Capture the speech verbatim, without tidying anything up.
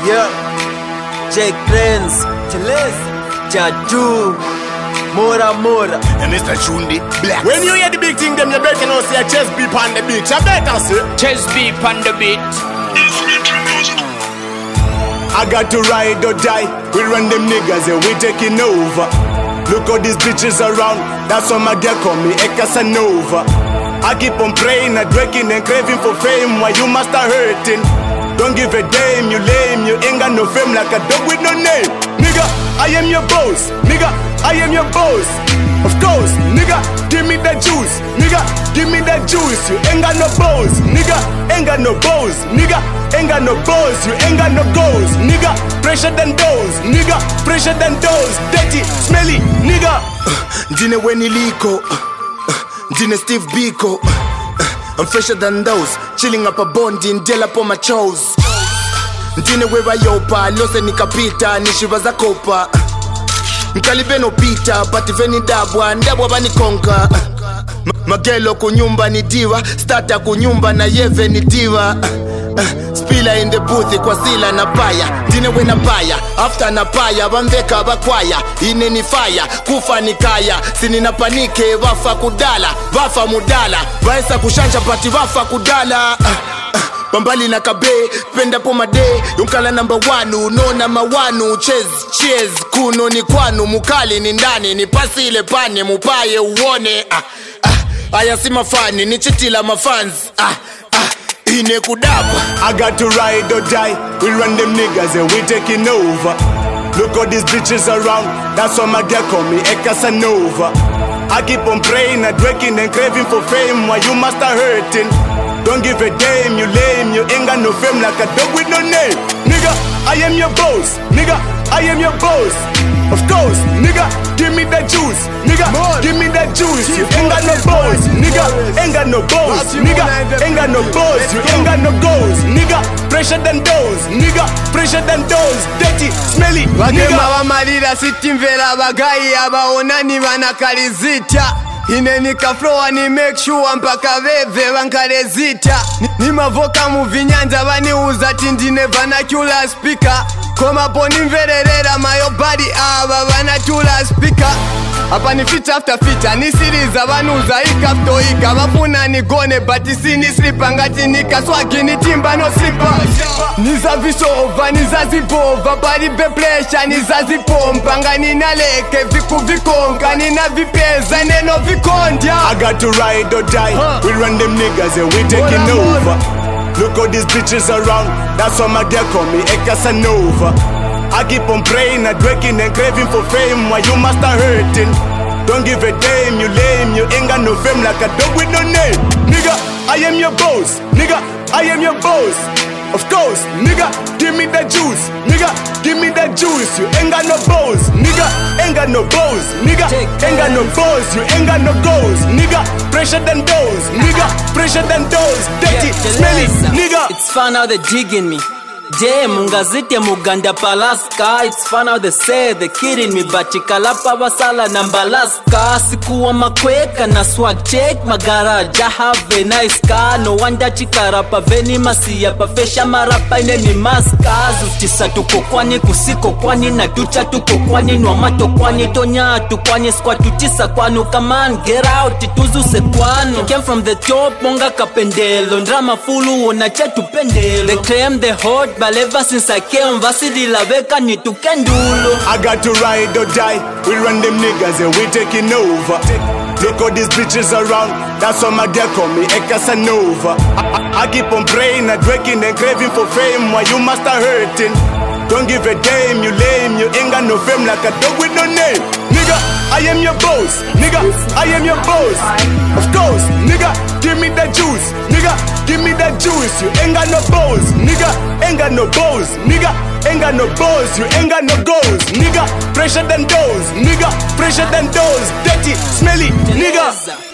Yeah, Jake Prince, Teles, Jadu, Mora Mora, and Mister Chundi Black. When you hear the big thing, them you better know say a chest beep on the beat. You better say chest beep on the beat. I got to ride or die. We run them niggas and we taking over. Look how these bitches around. That's why my girl call me a Casanova. I keep on praying and drinking and craving for fame while you must start hurting. Don't give a damn, you lame. You ain't got no fame like a dog with no name. Nigga, I am your boss. Nigga, I am your boss. Of course, nigga, give me that juice. Nigga, give me that juice. You ain't got no balls. Nigga, ain't got no balls. Nigga, ain't got no balls. You ain't got no goals. Nigga, pressure than those. Nigga, pressure than those. Dirty, smelly, nigga. Jine Weni Liko, Jine Steve Biko. I'm fresher than those. Chilling up a bondi in Dela po my chose. Jine Wewa Yopa, Lose Nikapita, Nishiva Zakopa. Nkalibe no pita, pati veni dabwa, ndabwa bani konka. Magelo kunyumba ni diva, starter kunyumba na yeve ni diva. Spiller in the booth kwa sila na paya. Dine we na paya, after na paya, bambeka bakwaya. Ine ni fire, kufa ni kaya. Sini na panike, wafa kudala, wafa mudala. Vaesa kushanja pati wafa kudala. Bambali na kabe, penda po made. Yunkala number one, unona mawanu. Cheers, cheers, kuno ni kwanu. Mukali ni ndani, ni pasi ile pane. Mupaye uone, ah, ah. Aya si mafani, ni chitila mafans, ah, ah. Ine kudabwa. I got to ride or die. We run them niggas and we taking over. Look how these bitches around. That's why my girl call me a Casanova. I keep on praying and drinking and craving for fame while you must start hurting. Don't give a damn, you lame. You ain't got no fame like a dog with no name. Nigga, I am your boss. Nigga, I am your boss. Of course, nigga, give me that juice. Nigga, give me that juice. You ain't got no balls. Nigga, ain't got no balls. Nigga, ain't got no balls. You ain't got no goals. Nigga, pressure than those. Nigga, pressure than those. Dirty, smelly, nigga. Wakema wamalira sitimvera bagai abaonani banakalizita. Ine nikaflowa ni make sure mpaka veve wankalezita. Ni mavoka muvinyanja vaniuza tindine vanachula speaker. Koma poni mvererera mayo body aba vanachula speaker. Hapa ni fit after fit, ni series avanuza ikafto ika. Vafuna ni gone but sini slipa ngati nika swagi ni timba no slipa. Niza visova, niza zibova, body be pressure, niza zipompa. Ngani naleke viku vikonka, nina vipeza neno vikondia. I got to ride or die. Huh. We run them niggas and we taking over. Look how these bitches around. That's why my girl call me a Casanova. I keep on praying and drinking and craving for fame while you must start hurting. Don't give a damn, you lame. You ain't got no fame like a dog with no name. Nigga, I am your boss. Nigga, I am your boss. Of course, nigga, give me that juice. Nigga, give me that juice. You ain't got no balls. Nigga, ain't got no balls. Nigga, ain't got no balls. You ain't got no goals. Nigga, pressure than those. Nigga, pressure than those. Dirty, smelly, nigga. It's fun how they digging me. Damn, mungazite muganda palaska. It's fun how they say they kidding me. But chikalapa basala nambalaska. Sikuwa makweka na swag check. Magaraja have a nice car. No wonder chikarapa veni masiya pafesha marapa ine ni maska. Zutisa tuko kwani kusiko kwani na tucha tuko kwani nwamato kwani tonya tu kwani skwa tutisa kwanu. Come on, get out, ituzuse kwanu. Came from the top, monga kapendelo. Ndrama fulu wona chetu pendelo. They claim they hot. But ever since I came, Vasidi Laveka ni tukendulu. I got to ride or die. We run them niggas and we taking over. Look how these bitches around. That's why my girl call me a Casanova. I, I, I keep on praying and drinking and craving for fame while you must start hurting. Don't give a damn, you lame. You ain't got no fame like a dog with no name. Nigga, I am your boss. Nigga, I am your boss. Of course, nigga, give me that juice. Nigga, give me that juice. You ain't got no balls. Nigga, ain't got no balls. Nigga, ain't got no balls. You ain't got no goals. Nigga, pressure than those. Nigga, pressure than those. Dirty, smelly, nigga.